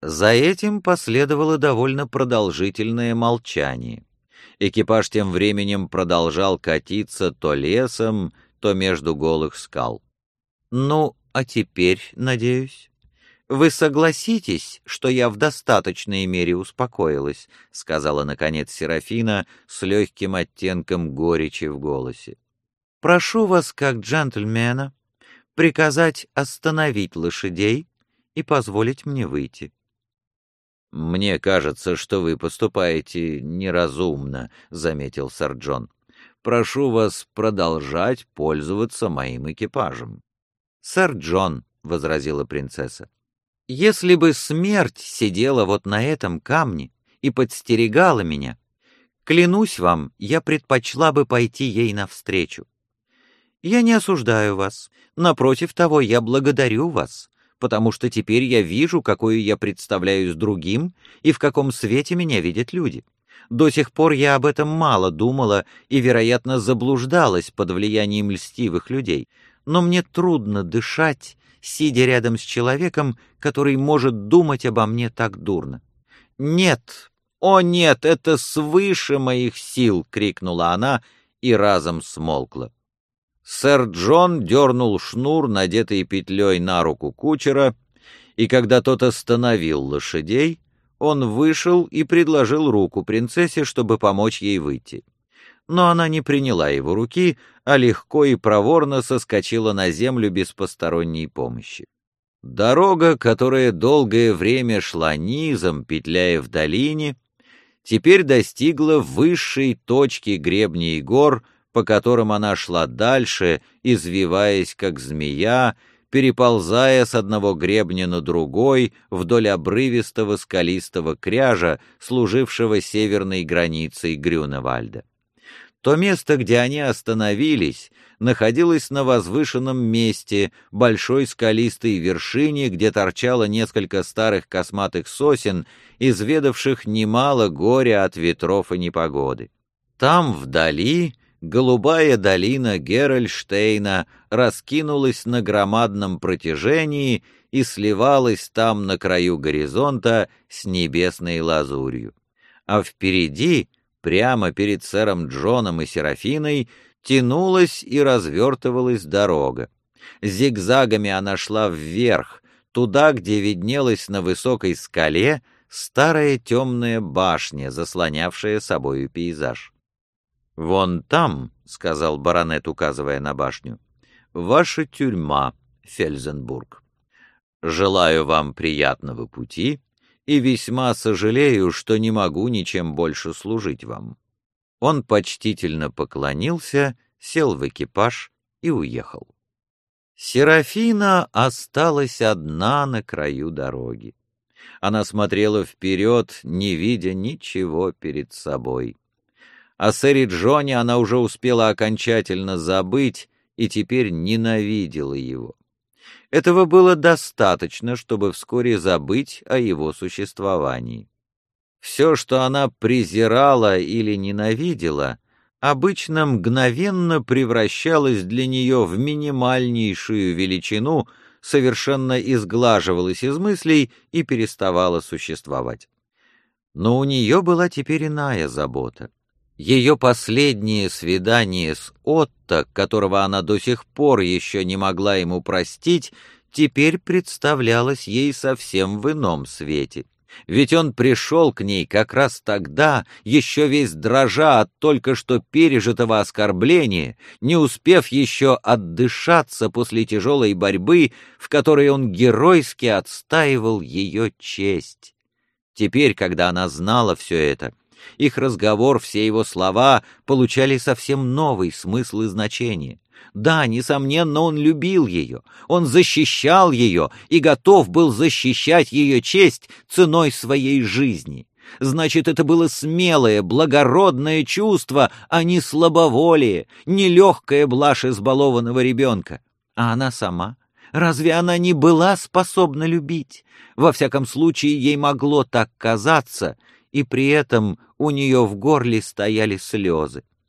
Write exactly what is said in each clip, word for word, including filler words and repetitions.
За этим последовало довольно продолжительное молчание. Экипаж тем временем продолжал катиться то лесом, то между голых скал. «Ну, а теперь, надеюсь, вы согласитесь, что я в достаточной мере успокоилась», — сказала, наконец, Серафина с легким оттенком горечи в голосе. «Прошу вас, как джентльмена, приказать остановить лошадей и позволить мне выйти». «Мне кажется, что вы поступаете неразумно», — заметил сэр Джон. «Прошу вас продолжать пользоваться моим экипажем». «Сэр Джон», — возразила принцесса, — «если бы смерть сидела вот на этом камне и подстерегала меня, клянусь вам, я предпочла бы пойти ей навстречу. Я не осуждаю вас, напротив того, я благодарю вас, потому что теперь я вижу, какую я представляюсь другим и в каком свете меня видят люди. До сих пор я об этом мало думала и, вероятно, заблуждалась под влиянием льстивых людей, но мне трудно дышать, сидя рядом с человеком, который может думать обо мне так дурно. «Нет, о нет, это свыше моих сил!» — крикнула она и разом смолкла. Сэр Джон дернул шнур, надетый петлей на руку кучера, и когда тот остановил лошадей, он вышел и предложил руку принцессе, чтобы помочь ей выйти. Но она не приняла его руки, а легко и проворно соскочила на землю без посторонней помощи. Дорога, которая долгое время шла низом, петляя в долине, теперь достигла высшей точки гребней гор, по которым она шла дальше, извиваясь как змея, переползая с одного гребня на другой вдоль обрывистого скалистого кряжа, служившего северной границей Грюневальда. То место, где они остановились, находилось на возвышенном месте, большой скалистой вершине, где торчало несколько старых косматых сосен, изведавших немало горя от ветров и непогоды. Там, вдали, голубая долина Герольштейна раскинулась на громадном протяжении и сливалась там на краю горизонта с небесной лазурью. А впереди, прямо перед сэром Джоном и Серафиной, тянулась и развертывалась дорога. Зигзагами она шла вверх, туда, где виднелась на высокой скале старая темная башня, заслонявшая собою пейзаж. «Вон там, — сказал баронет, указывая на башню, — ваша тюрьма, Фельзенбург. Желаю вам приятного пути и весьма сожалею, что не могу ничем больше служить вам». Он почтительно поклонился, сел в экипаж и уехал. Серафина осталась одна на краю дороги. Она смотрела вперед, не видя ничего перед собой. О сэре Джоне она уже успела окончательно забыть и теперь ненавидела его. Этого было достаточно, чтобы вскоре забыть о его существовании. Все, что она презирала или ненавидела, обычно мгновенно превращалось для нее в минимальнейшую величину, совершенно изглаживалось из мыслей и переставало существовать. Но у нее была теперь иная забота. Ее последнее свидание с Отто, которого она до сих пор еще не могла ему простить, теперь представлялось ей совсем в ином свете. Ведь он пришел к ней как раз тогда, еще весь дрожа от только что пережитого оскорбления, не успев еще отдышаться после тяжелой борьбы, в которой он геройски отстаивал ее честь. Теперь, когда она знала все это, их разговор, все его слова получали совсем новый смысл и значение. Да, несомненно, он любил ее, он защищал ее и готов был защищать ее честь ценой своей жизни. Значит, это было смелое, благородное чувство, а не слабоволие, не легкая блажь избалованного ребенка. А она сама? Разве она не была способна любить? Во всяком случае, ей могло так казаться, и при этом у нее в горле стояли слезы.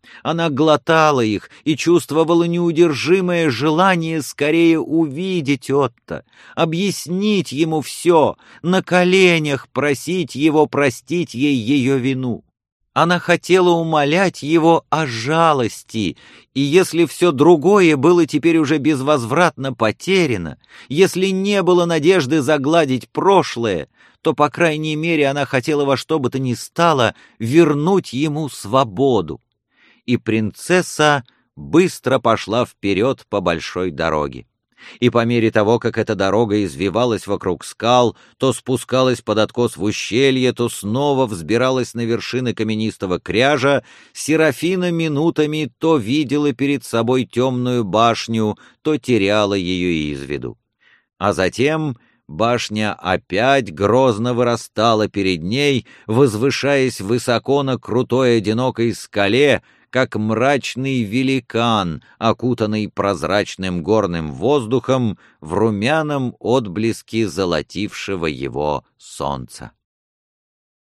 Она глотала их и чувствовала неудержимое желание скорее увидеть Отто, объяснить ему все, на коленях просить его простить ей ее вину. Она хотела умолять его о жалости, и если все другое было теперь уже безвозвратно потеряно, если не было надежды загладить прошлое, то, по крайней мере, она хотела во что бы то ни стало вернуть ему свободу. И принцесса быстро пошла вперед по большой дороге. И по мере того, как эта дорога извивалась вокруг скал, то спускалась под откос в ущелье, то снова взбиралась на вершины каменистого кряжа, Серафина минутами то видела перед собой темную башню, то теряла ее из виду. А затем башня опять грозно вырастала перед ней, возвышаясь высоко на крутой одинокой скале, как мрачный великан, окутанный прозрачным горным воздухом в румяном отблеске золотившего его солнца.